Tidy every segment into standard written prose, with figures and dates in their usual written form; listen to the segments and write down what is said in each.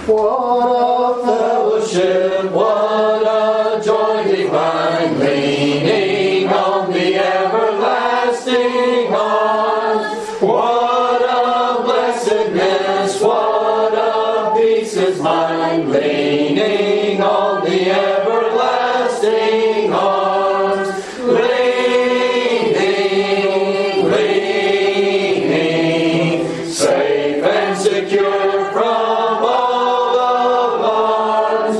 What a fellowship, what a joy divine, leaning on the everlasting arms. What a blessedness, what a peace is mine, leaning on the everlasting arms. Leaning, leaning, safe and secure from all alarms.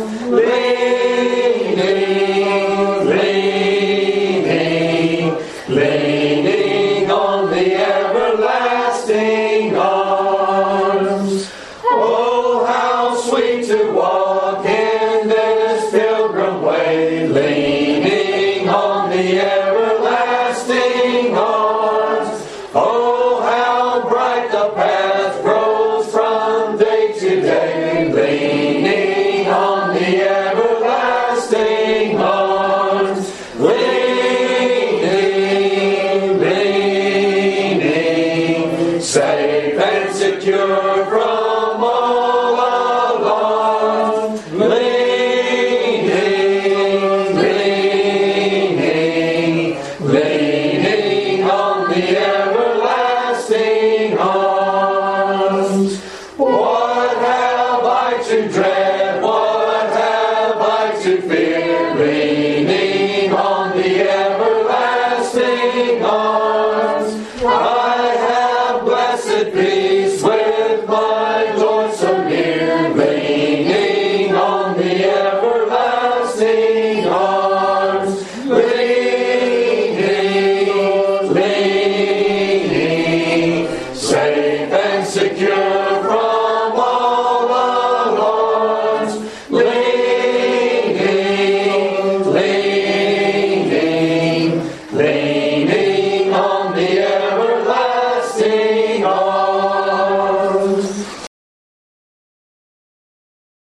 Leaning, leaning, leaning on the everlasting arms. Oh, how sweet to walk in this pilgrim way, leaning on the everlasting arms. Oh, how bright the path grows from day to day, leaning on the everlasting arms. Leaning, leaning, safe and secure from all alarms. Leaning, leaning, leaning on the everlasting arms. What have I to dread?